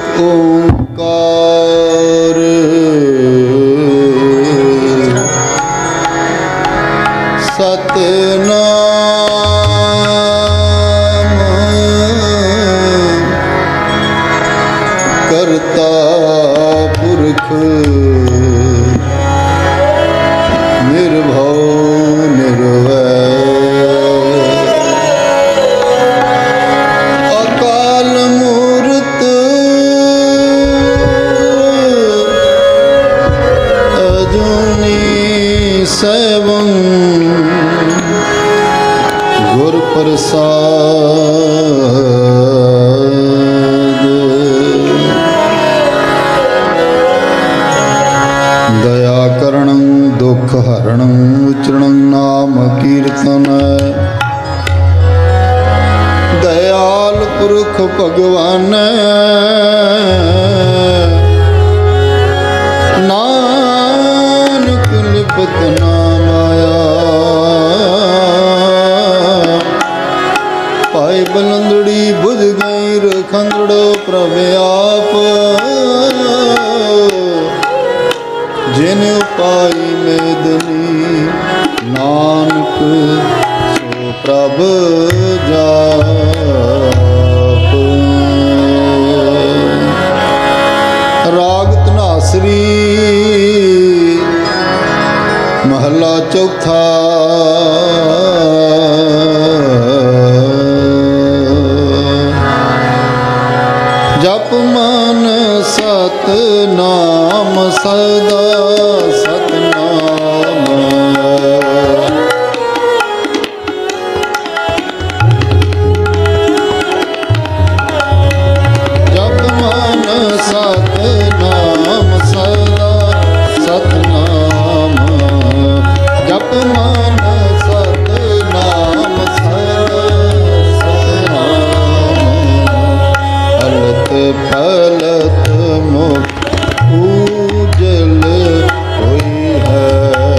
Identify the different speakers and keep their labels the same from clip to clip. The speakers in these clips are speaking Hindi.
Speaker 1: ओंकार सतनाम करता पुरख निर्भव निर्वैर अकाल मूर्त अजूनी सैवं गुर प्रसाद दयाकरणं दुख हरणं उच्चरणं नाम कीर्तन दयाल पुरख भगवान नानक लिपत नाम आया पाई बलंदड़ी बुझ गई रखंदड़ो प्रभ आप जिन पाई मेदनी नानक सो प्रभ जाप राग धनासरी महला चौथा जप मन सत नाम सदा सतनाम जप मन सत नाम सदा सतनाम जप मन सत नाम सदा फलत मुख उजल हुई है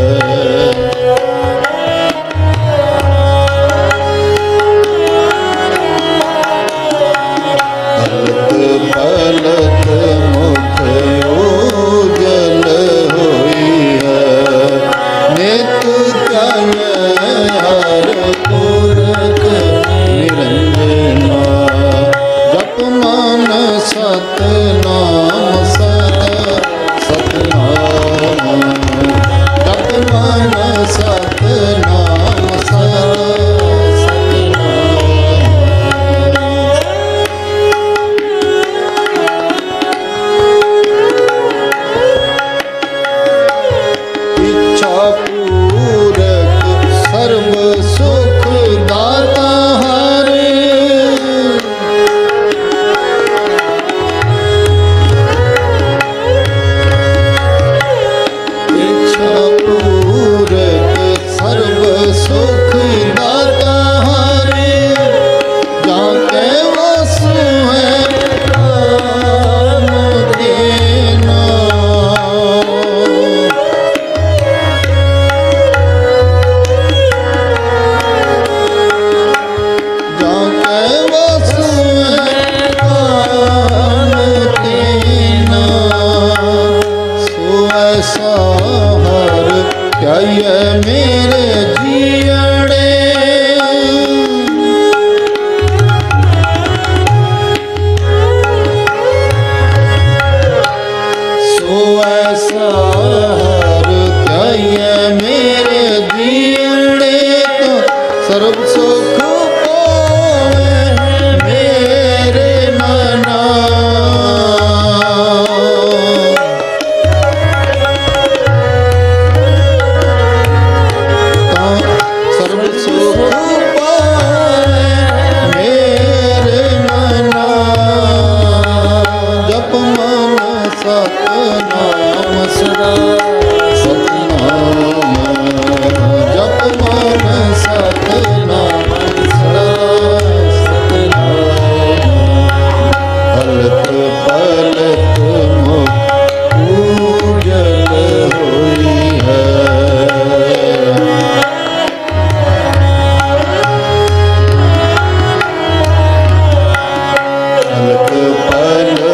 Speaker 1: फलत मुख उजल हुई है नित कल हर पुरख निरंजना जप मन सतनाम सदा सतनाम जप मन सतनाम सदा सतनाम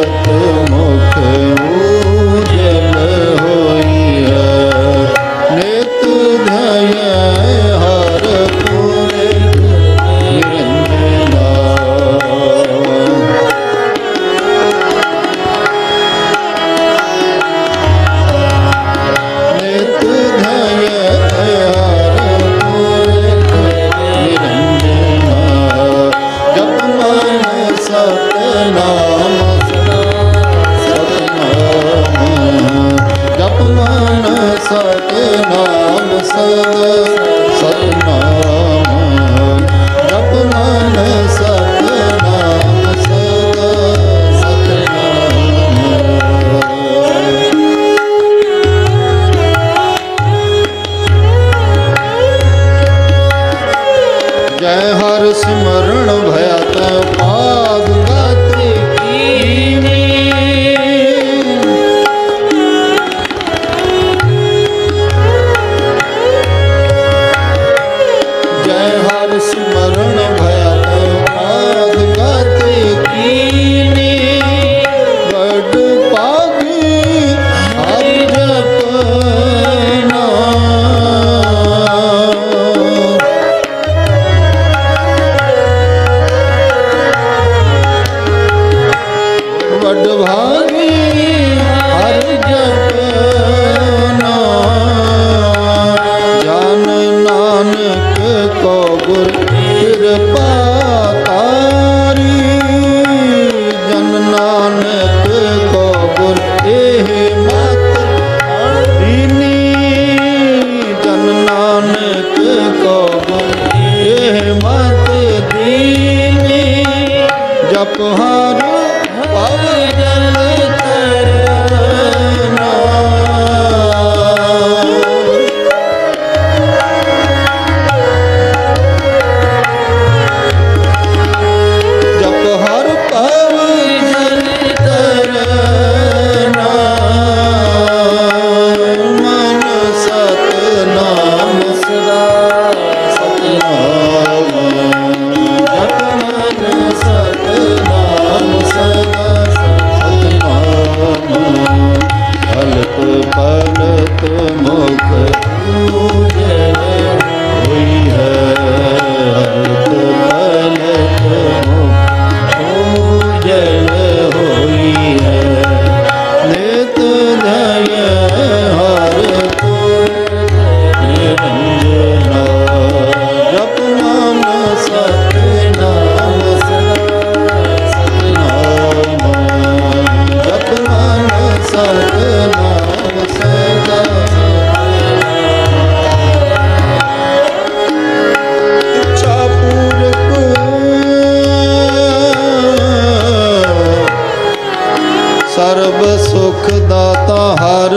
Speaker 1: भरत मुख उजल होई है। नित धय हर पुरख निरंजना। नित धय हर पुरख निरंजना। जप मन सतनाम सतनाम। जप मन सतनाम सतनाम। जप मन सतनाम सतनाम। जय हर सिमरण भयत पाद गति कीनी। जय हर सिमरण भयत पाद गति कीनी। बड़ पागी हरि जपना। बड़ भागी हर जपना। जान नानक को गुर कृपा तारी। जन नानक को गुर एह मत दीनी। जन नानक को गुर एह मत दीनी। जप हर पवजन तरना। जप हर पवजन तरना। मन सतनाम सदा सतनाम। जप मन सतनाम सदा सतनाम। हलत पलत मुख उजल होई है। हलत पलत मुख उजल होई है। नित धय हर पुरख निरंजना। जप मन सतनाम सदा सतनाम। जप मन सतनाम सदा। इच्छा पूरक सर्व सुख दाता हर।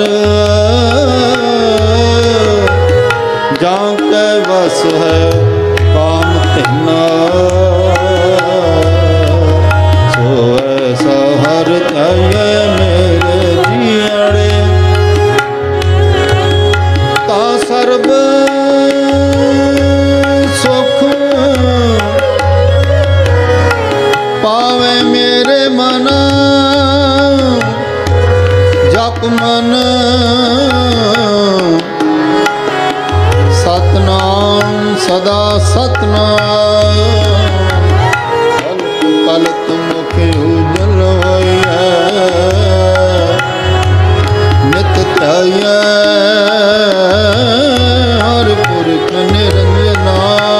Speaker 1: जाके बस है काम तिना। सो ऐसा हर तय मेरे जियड़े। ता सर्व सुख पावे मेरे मन। जप मन सतनाम सदा सतनाम। पलत मुख उजल होई है। नित ध्याय हर पुरख निरंजना।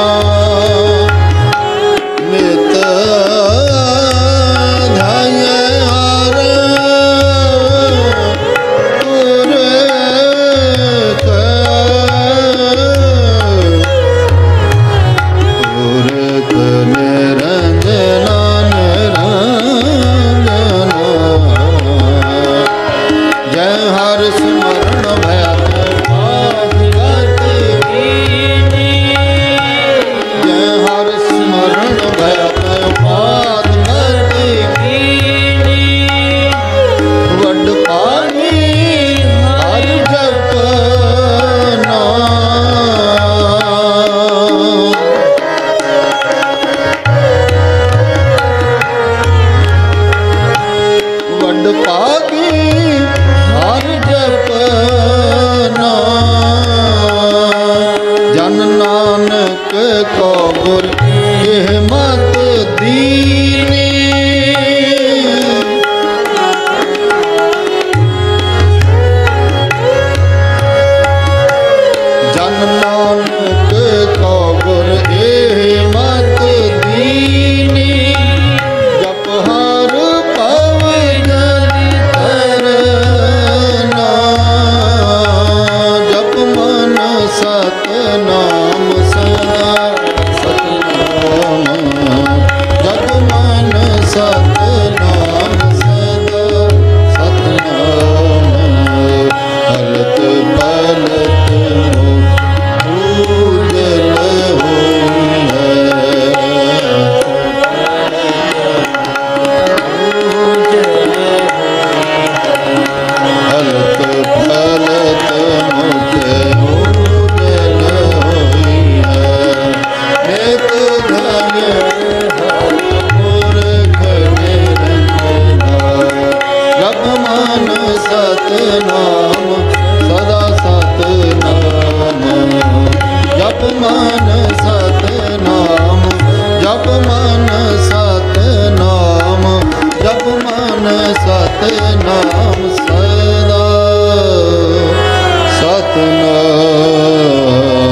Speaker 1: नित ध्याय हर पुरख पुरख निरंजना निरंजना। जय हर स्मरण भयत पाद गति कीनी। जय हर स्मरण भयत पाद गति कीनी। वड पानी हर जपना। सतनाम सदा सतनाम जप मन सतनाम जप मन सतनाम जप मन सतनाम सदा सतनाम।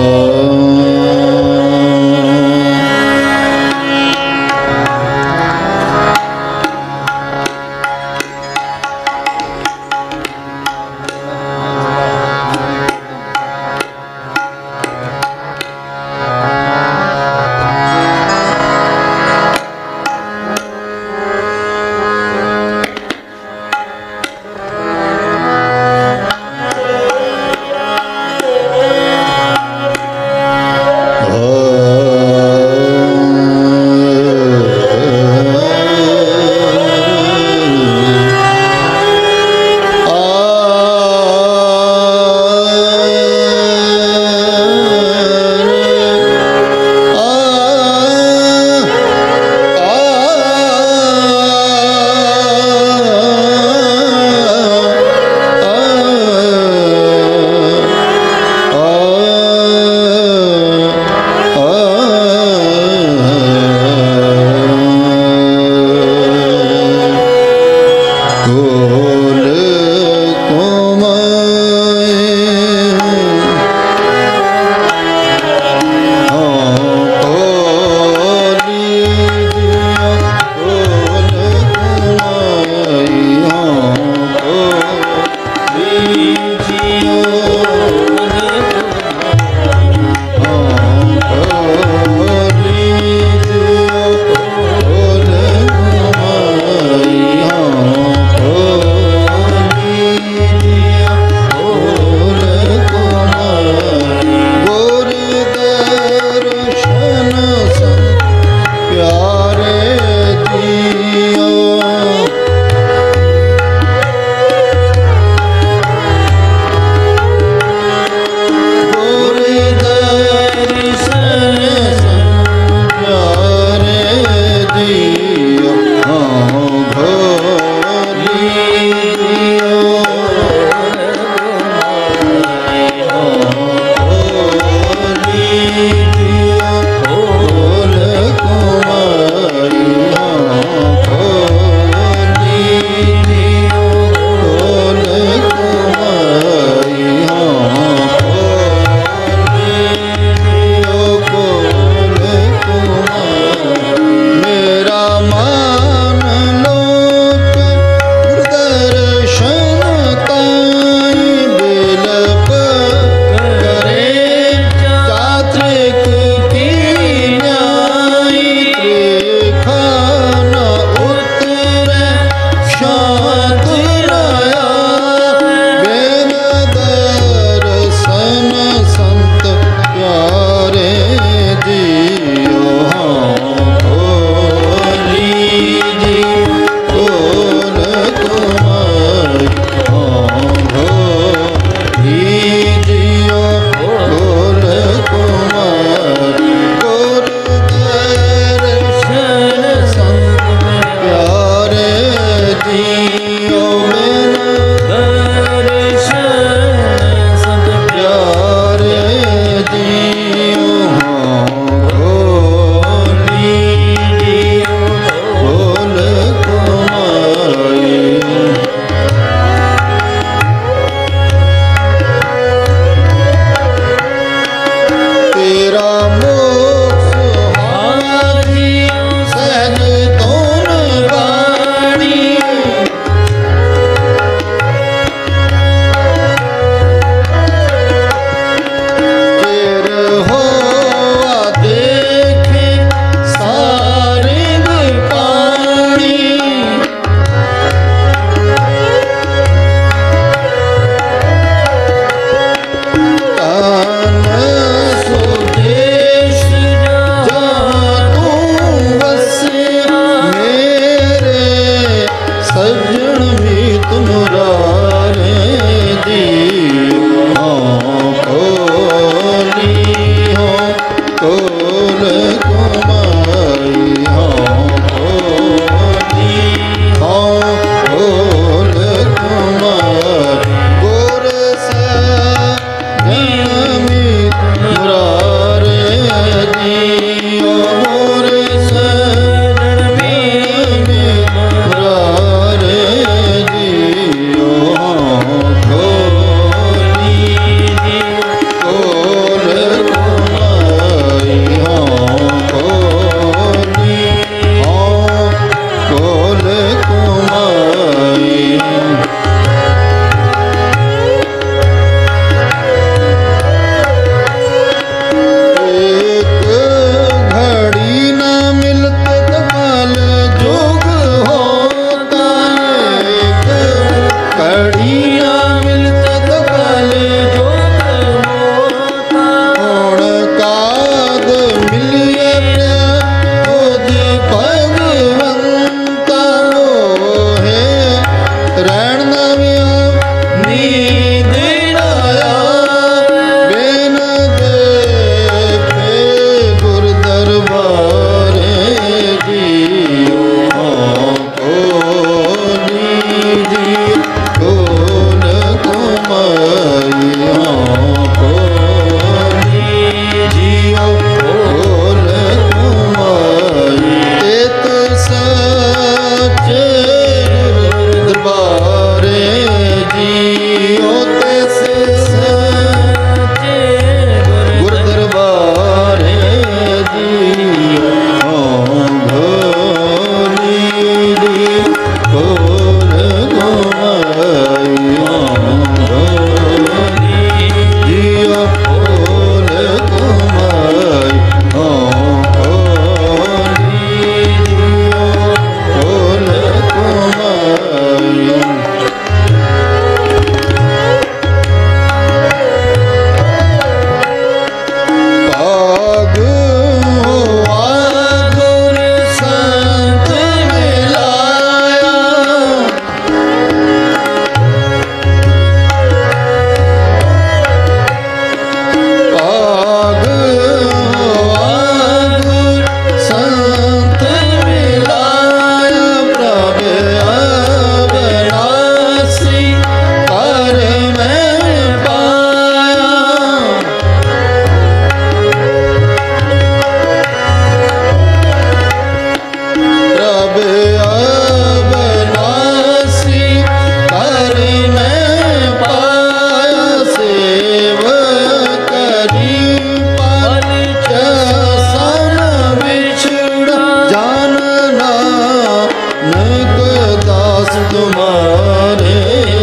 Speaker 1: तुम्हारे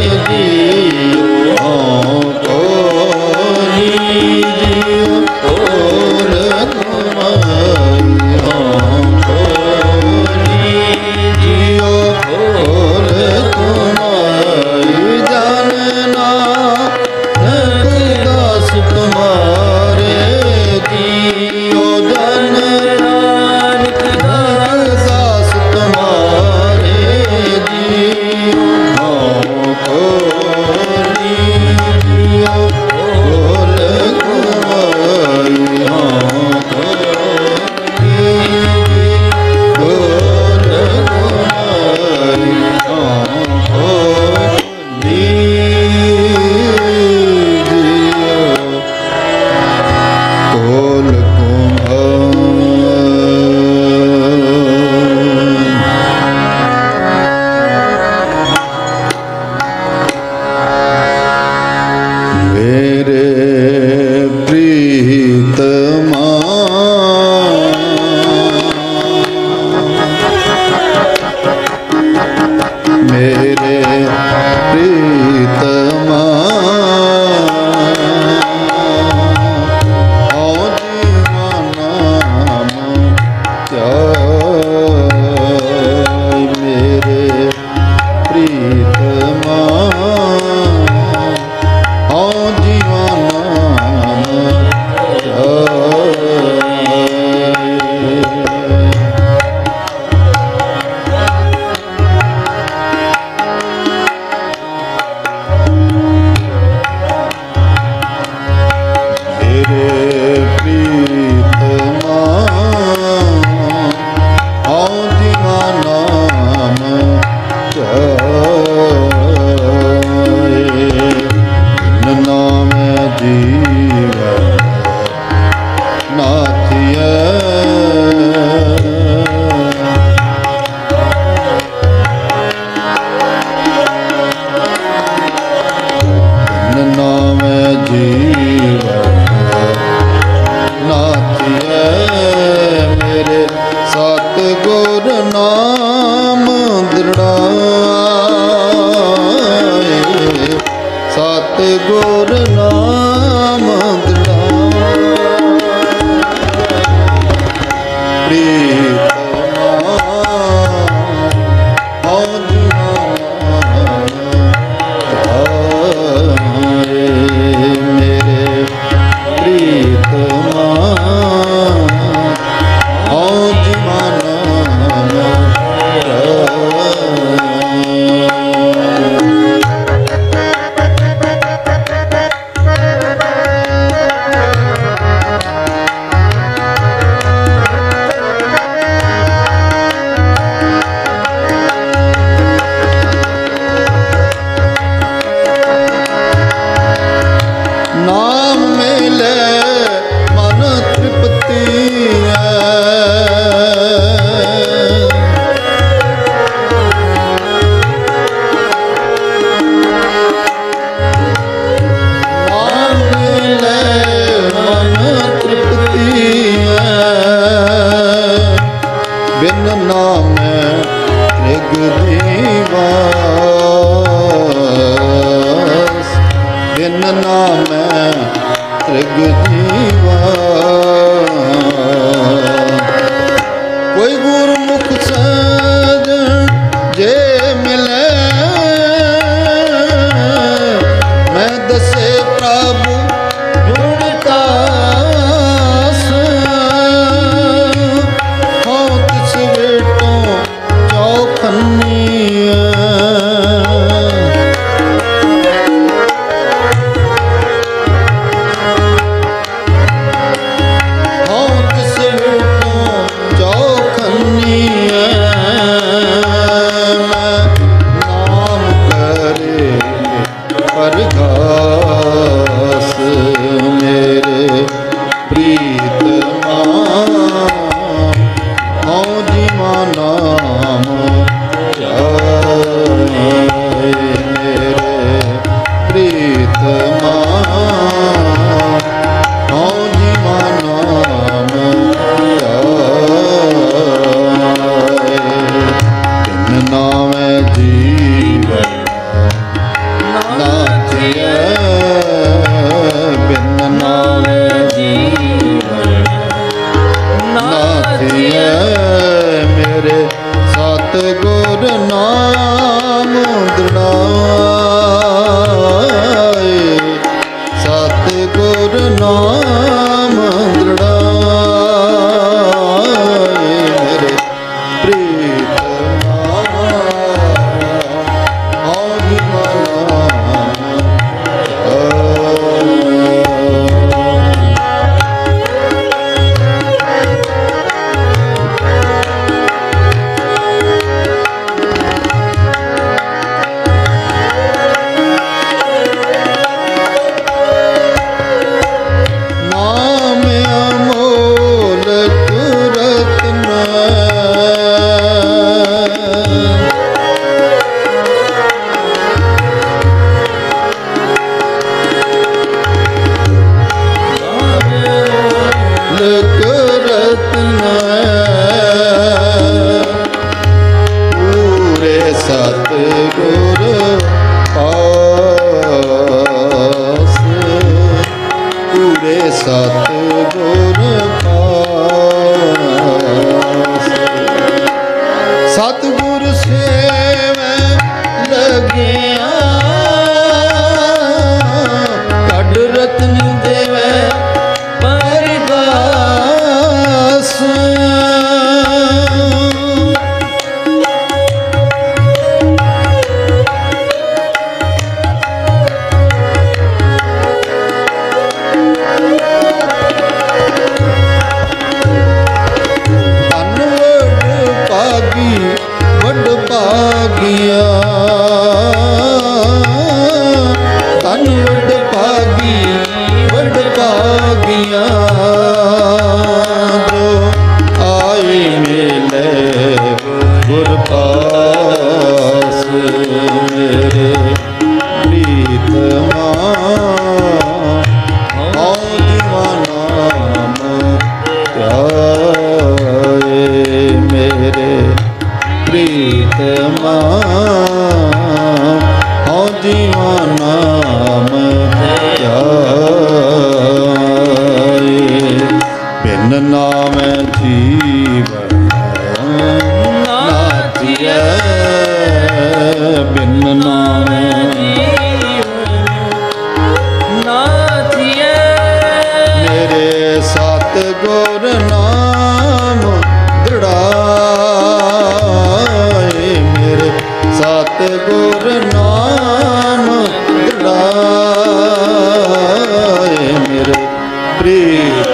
Speaker 1: जियो खोली जियो खोल तुम्हारी खोली जियो खोल तुम्हारी जानना दास तुम्हारे जियो जानना दास तुम्हारे जियो खोली जियो खोल तुम्हारी खोल तुम्हारी खोली खोल मेरे प्रीतमा मेरे प्रीतमा मेरे प्रीतमा जीवाना सतगुर नाम दृढ़ाए सतगुर नाम ਦ੍ਰਿੜਾਏ ਸਤਿਗੁਰ ਨਾਮ ਦ੍ਰਿੜਾਏ ਮੇਰੇ ਪ੍ਰੀਤ ਸਤਿਗੁਰ ਪਾਸ ਸਤਿਗੁਰ ਸੇਵੈ ਲਗਿਆ ਕੱਢ ਰਤਨ ਦੇਵੈ ਪਰਗਾਸ ਭਾਗਿਆ ਤਨ ਵੱਡ ਭਾਗੀ ਵੱਡ ਭਾਗਿਆ ਜੋ ਆਏ ਮਿਲੇ ਗੁਰ ਪਾਸ ਮੇਰੇ ਪ੍ਰੀਤਮਾ ਹਉ ਦੀਵਾਨਾਮ ਧਿਆਏ ਮੇਰੇ ਪ੍ਰੀਤਮਾ ਹਉ ਦੀਵਾਨਾਮ ਧਿਆਏ ਬਿਨ ਨਾਮ ਜੀਵਨ ਨਾ ਧਿਐ ਬਿਨ ਨਾਮ ਨਾ ਧਿਐ ਮੇਰੇ ਸਤਿਗੁਰ ਨਾਮ ਦ੍ਰਿੜਾਏ ਮੇਰੇ ਸਤਿਗੁਰ ਨਾਮ ਦ੍ਰਿੜਾਏ ਮੇਰੇ ਪ੍ਰੀਤ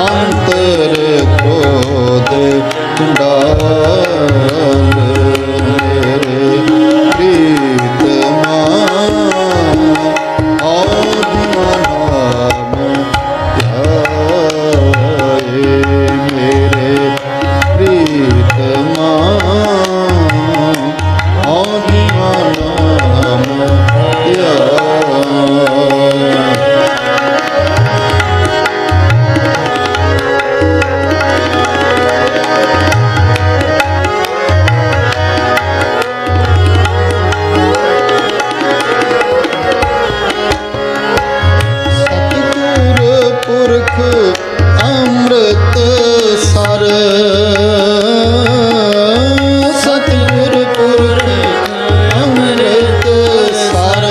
Speaker 1: अंतर क्रोध चंडाल मेरे प्रीतमा और नाम ध्याए मेरे प्रीतमा और नाम ध्याए। अमृत सर सतगुर पुरख अमृत सर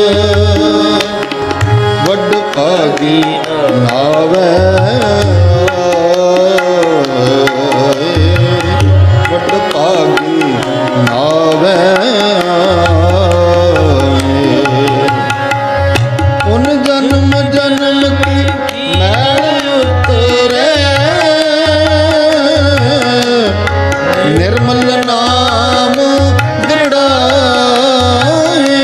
Speaker 1: वड भागी नावे वड भागी नावे उन जन्म जन्म की निर्मल नाम दृढ़ाए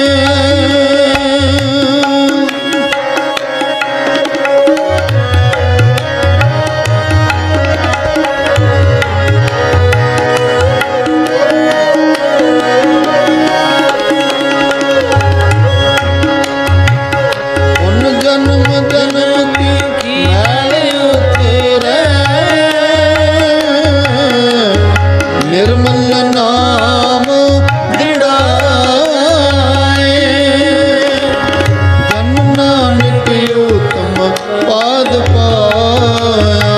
Speaker 1: उन जन्म जन्म की मैल उतरे निर्मल नाम दृढ़ाए जन्म नानक उत्तम पाद पाया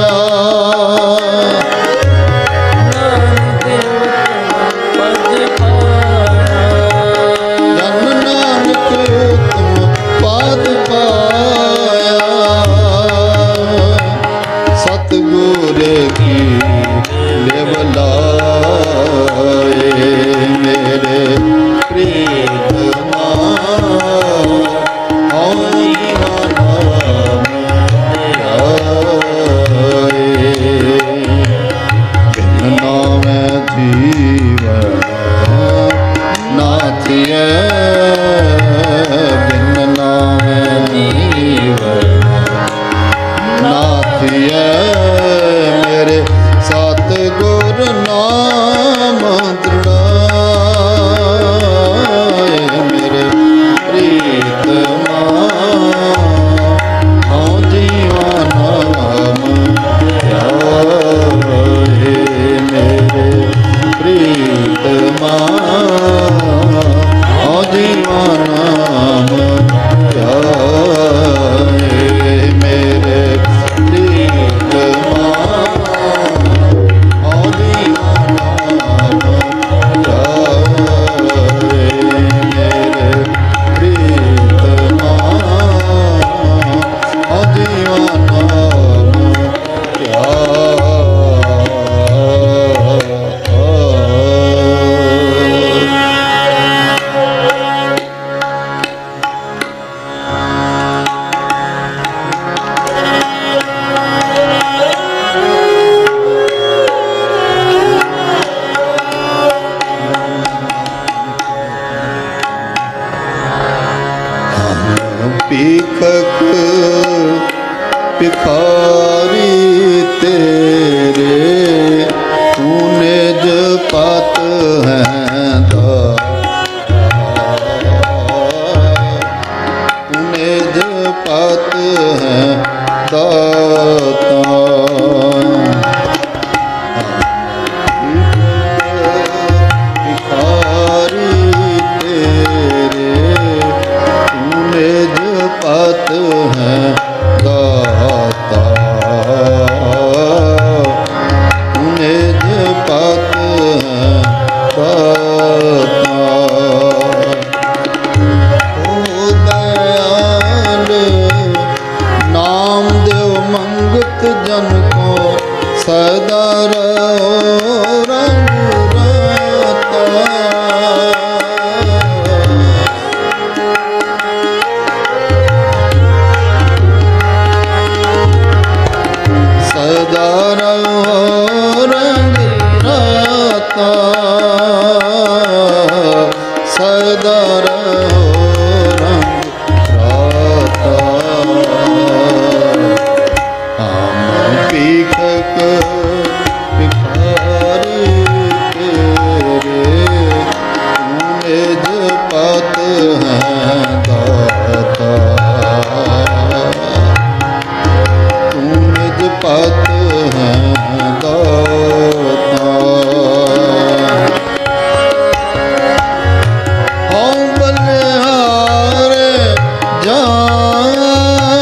Speaker 1: जन्म नानक उत्तम पाद पाया सतगुर की लेवला मेरे प्रीतमा और नाम ध्याए बिन नाम जीवन नाथिए बिन नाम जीवन नाथिए मेरे सतगुर नाम दृढ़ाए मेरे प्रीतमा औ जीवा नाम ध्याए मेरे प्रीतमा औ जीवा नाम ध्याए मेरे प्रीतमा भिखक भिखारी तेरे तूने जपत है तूने जपत है दाता भिखारी तेरे तूने जपत है दाता तूने जपत है दाता ओ दयाल नाम देव मंगत जन को सदा रहो रंग राता सदा रहो रंग राता, सदा रहो रंग राता। हम भीखक भिखारी तेरे, तू निज पत है दाता, तू निज पत है दाता। हम बलिहारे जाऊं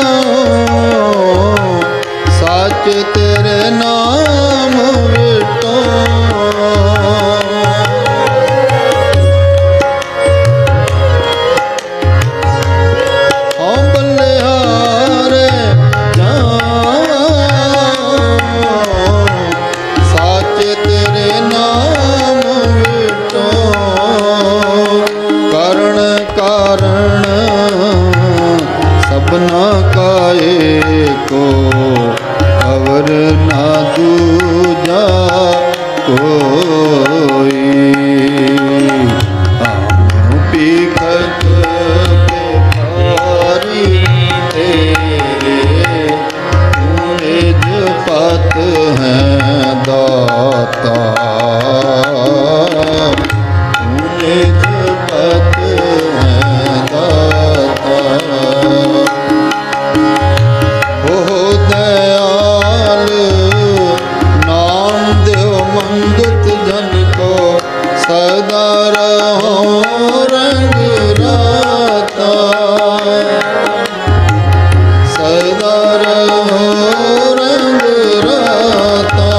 Speaker 1: सच तेरे नाम विटो, हम बलिहारे जाऊं सच तेरे नाम विटो। करण कारण सबना का एको, अवर ना दूजा कोई। हम भीखक भिखारी तेरे, तू निज पत है दाता, तू निज पत है दाता। हो दयाल नाम देव मंगत जन को, सदा रहो रंग राता, सदा रहो रंग राता।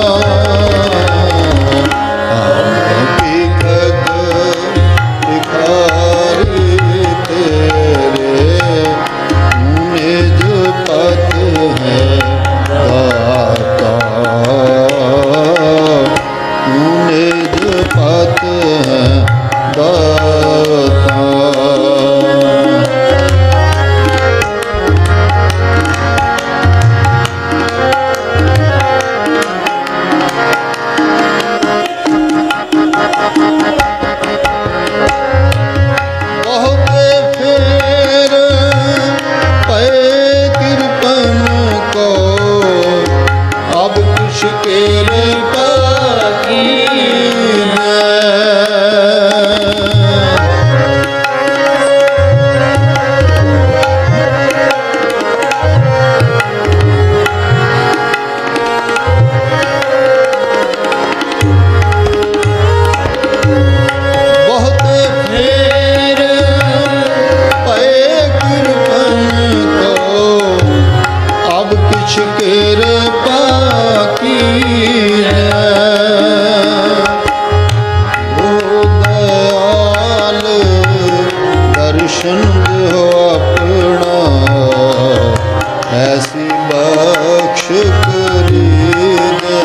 Speaker 1: हम भीखक भिखारी तेरे, तू निज पत है दाता, तू निज पत है दाता। बहुत फेर पे कृपन को, अब कुछ केर बाकी है। बहुत फेर पे कृपन को, अब कुछ केर बाकी है। ओ दयाल दर्शन दो अपना, ऐसी बख्श करी दे।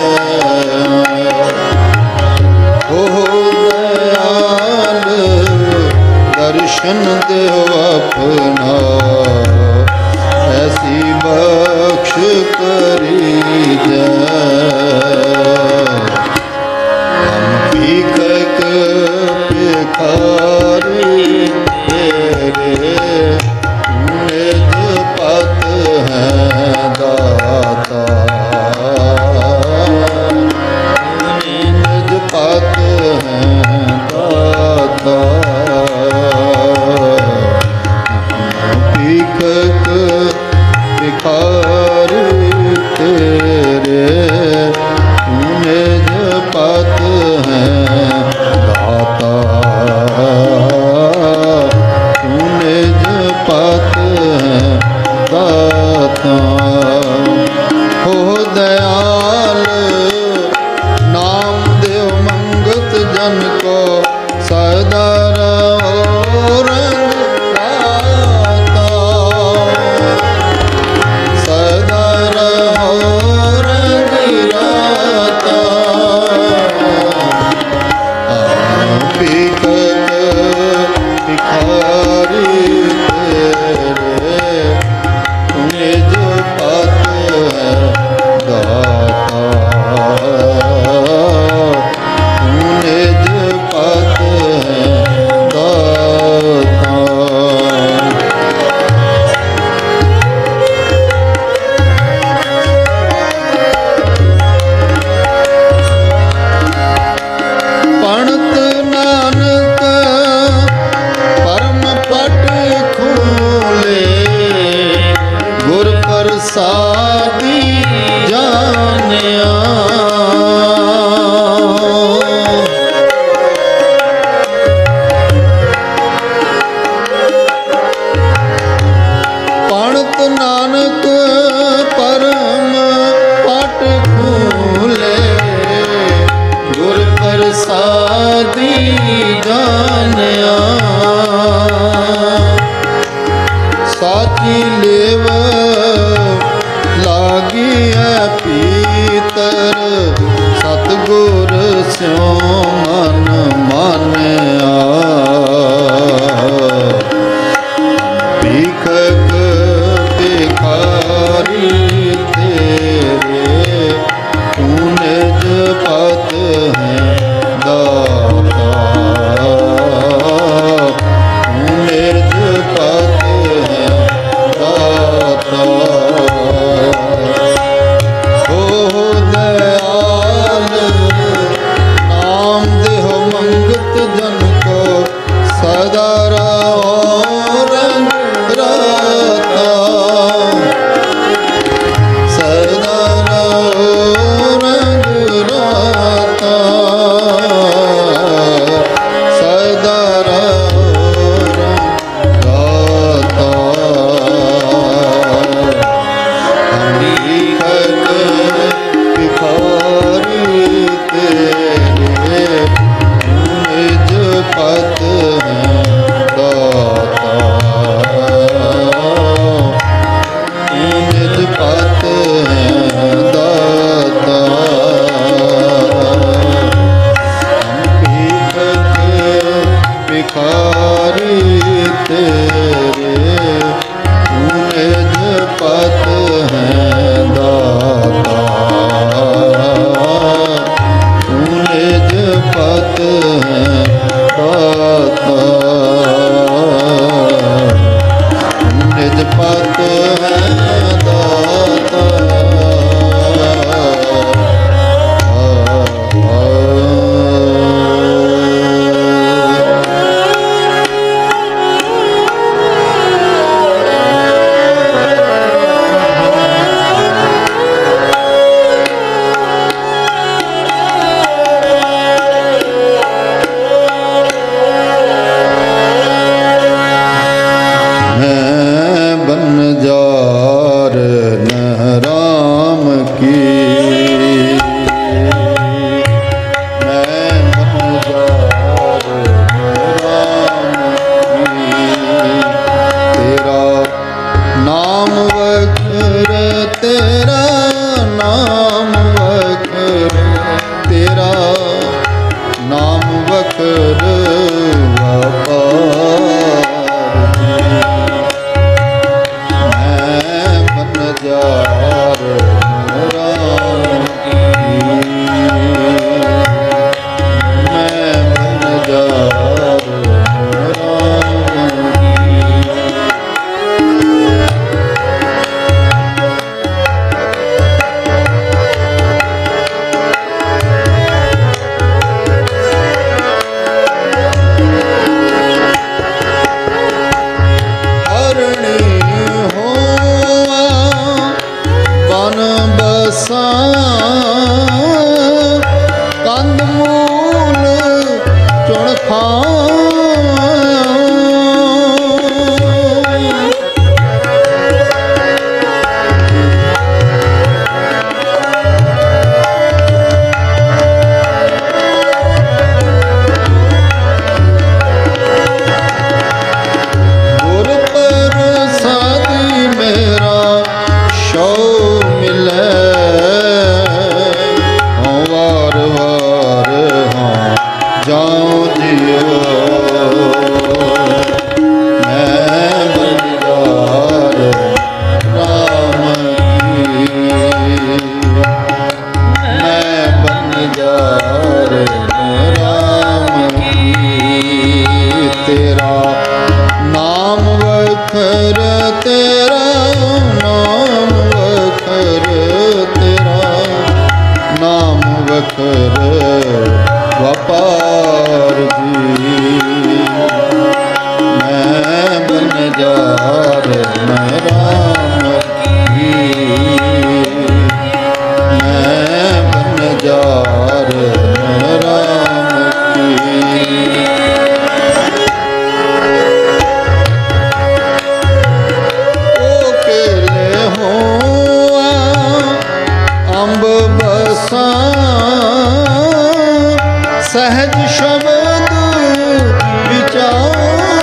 Speaker 1: ओ दयाल दर्शन दो अपना, ऐसी बख्श करी दे। हम भीखक भिखारी तेरे, तू निज पत है दाता, तू निज पत है दाता। हम भीखक भिखारी तेरे, कर सतगुर स्यों मन मानिया। भिखक भिखारी तेरे तू निज पत है दाता। तू निज पत है दाता। हो दयाल नाम देह मंगत जन को सदा रहो रंग राता। सदा रहो रंग राता। सदा रहो रंग राता। भिखक भिखारी तेरे निज पत है दाता। निज पत है दाता। भिखक भिखारी तेरे निज पत है दाता। निज पत है दाता। निज पत है दाता। मैं बनजार न राम की। मैं बनजार न राम की। तेरा नाम वखर तेरा नाम वखर तेरा नाम वखर वपार। बनजार राम की। मैं बनजार राम की। हरणी होवा बन बसा कंद मूल चुन खाऊं। गुर प्रसादी मेरा शौ मिले। हाँ वार वार हाँ जाऊं जियो। मैं बनजार राम की। मैं बनजार राम की। तेरा नाम वखर तेरा नाम वखर तेरा नाम वखर वपार जी। मैं बनजार न राम की। मैं बनजार न राम की। अंब बसा सहज शब्द विचार।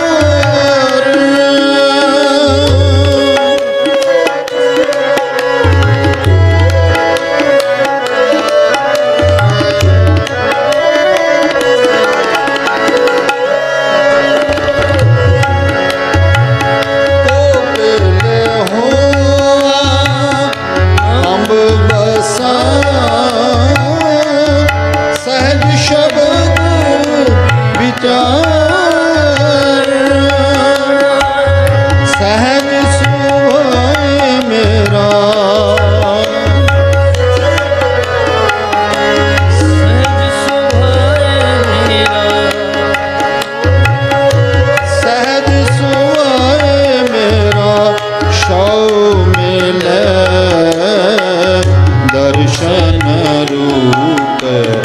Speaker 1: रूप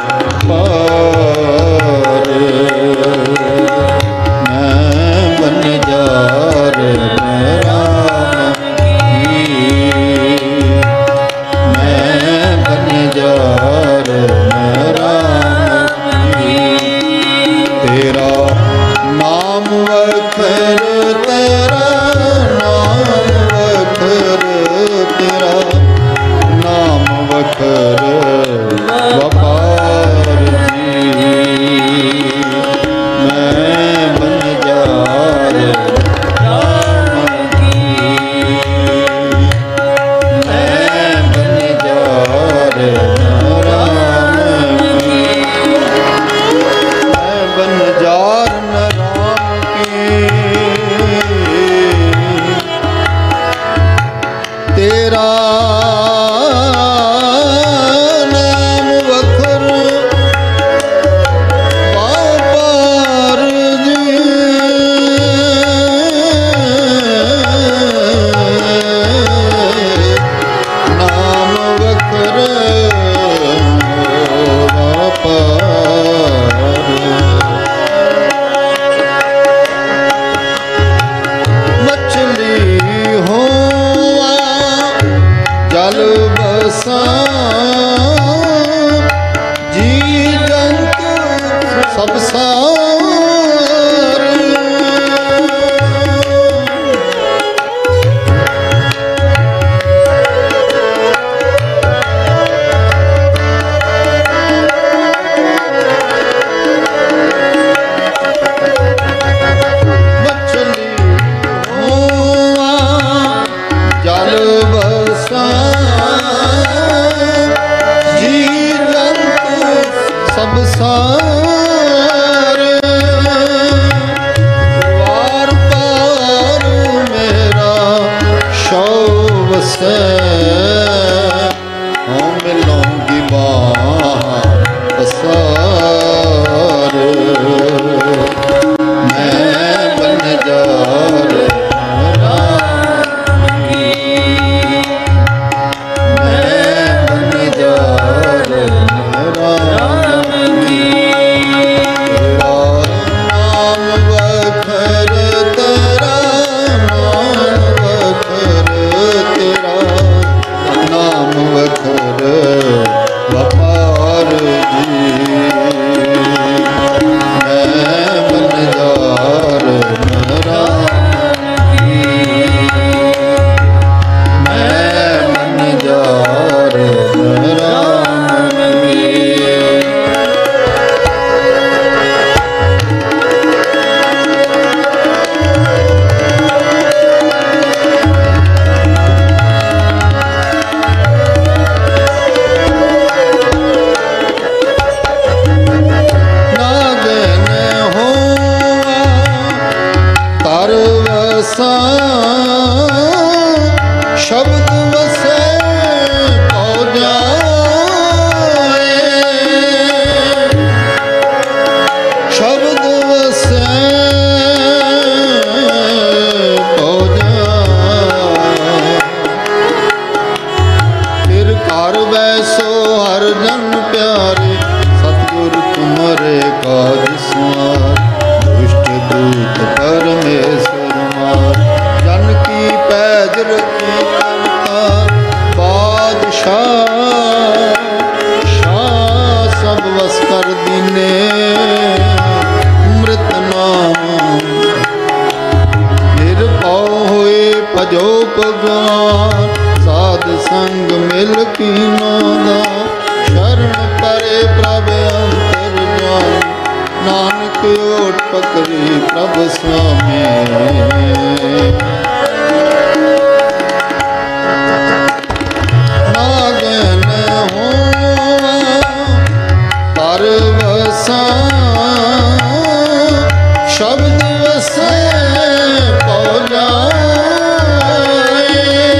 Speaker 1: पार। मैं बंजार राम की, मैं बंजार राम की। तेरा नाम वखर, तेरा नाम वखर, तेरा नाम वखर वपार जी। मैं बंजार राम की, मैं बंजार राम की, मैं बंजार राम की। तेरा नाम वखर पार जी। नाम वखर पार। मछली होवा जल बसा, जी जंतु सब सार। मछली होवा जल बसा, जी जंतु सब सार। पार पार मेरा शौव से, हों मिलूंगी पसार। मैं बंजार राम की, मैं बंजार राम की। तेरा नाम वखर, तेरा नाम वखर, तेरा नाम वखर वपार जी। मैं बंजार राम की, मैं बंजार राम की। नागन होवा तर वसा, शब्द वसे पौ जाए। शब्द वसे पौ जाए। फिर कार वैसो हर जन प्यारे, सतगुर तुम्हारे काज सवार। दुष्ट दूत परमेश्वर मार, जन की पैज रखी अवतार। बादशाह शाह सब वस कर दीने, मृत नाम निरपौ हुए भजो भगवान। साध संग मिल कीनो दान, शरण परे प्रभ अंतर जान। नानक ओट पकड़ी प्रभ स्वामी, नागन होवा तर वसा, शब्द वसे पौ जाए।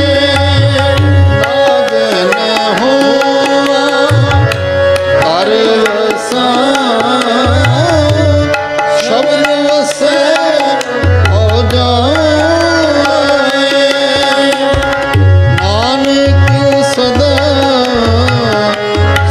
Speaker 1: नागन होवा तर वसा, शब्द वसे पौ जाए। नानक सदा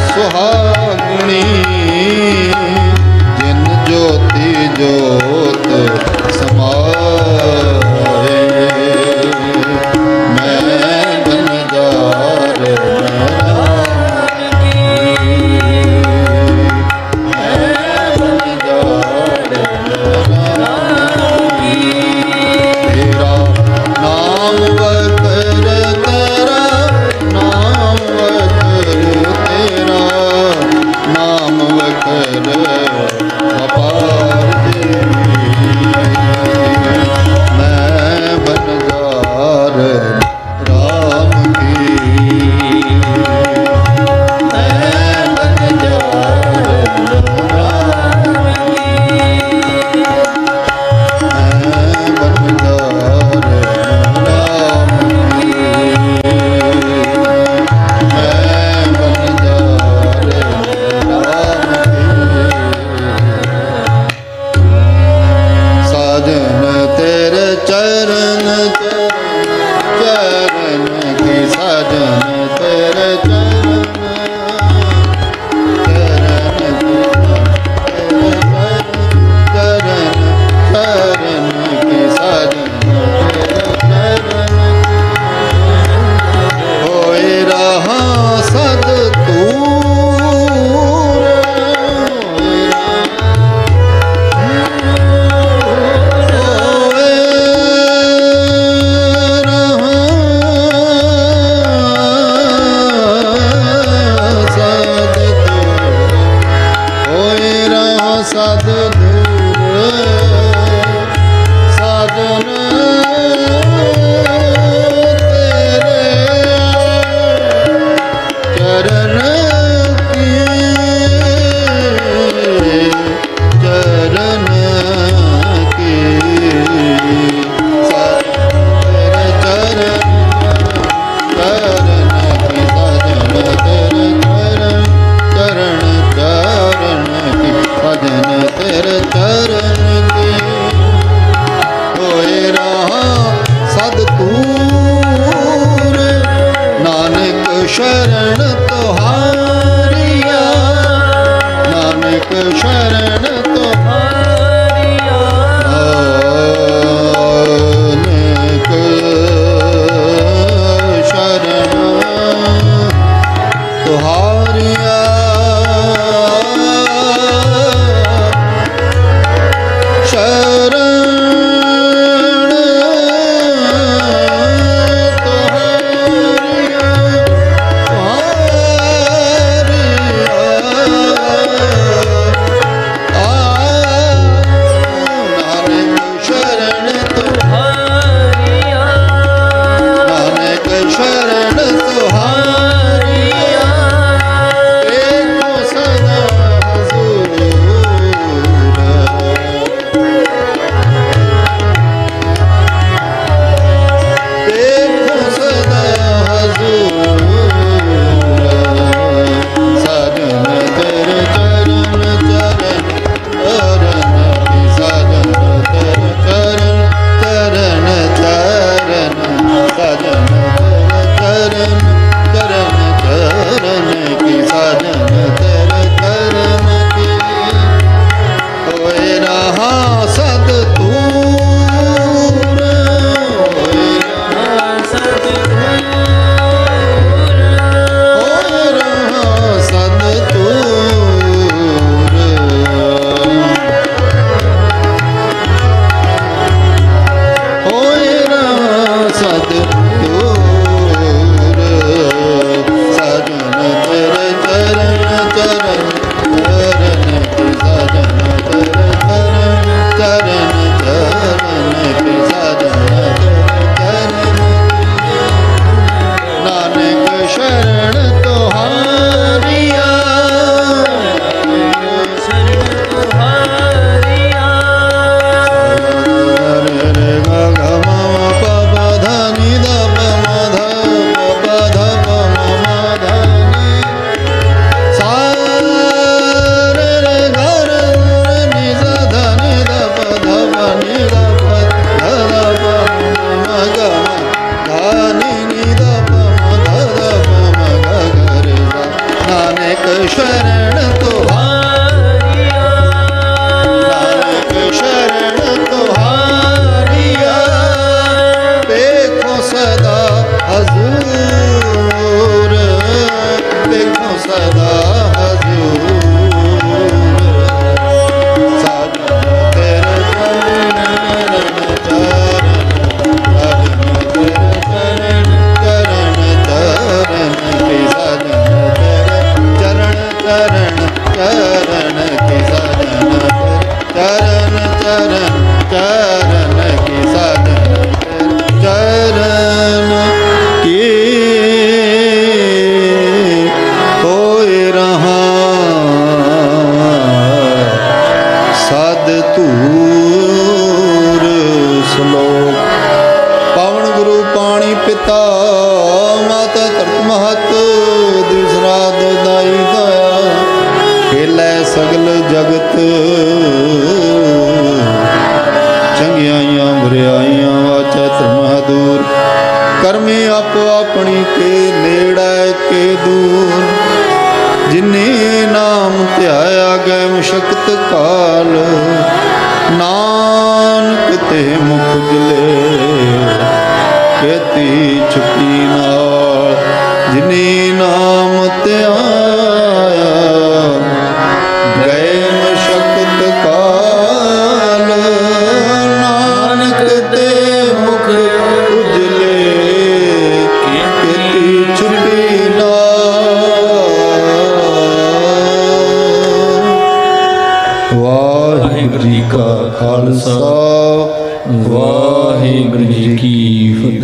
Speaker 2: वाहिगुरु जी का खालसा वाहिगुरु जी की फतेह।